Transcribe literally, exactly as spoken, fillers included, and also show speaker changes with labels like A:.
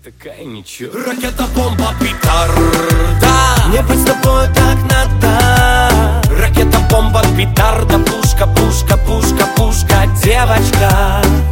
A: такая ничего.
B: Ракета, бомба, петарда, мне быть с тобой так надо. Ракета, бомба, петарда, пушка, пушка, пушка, пушка, девочка.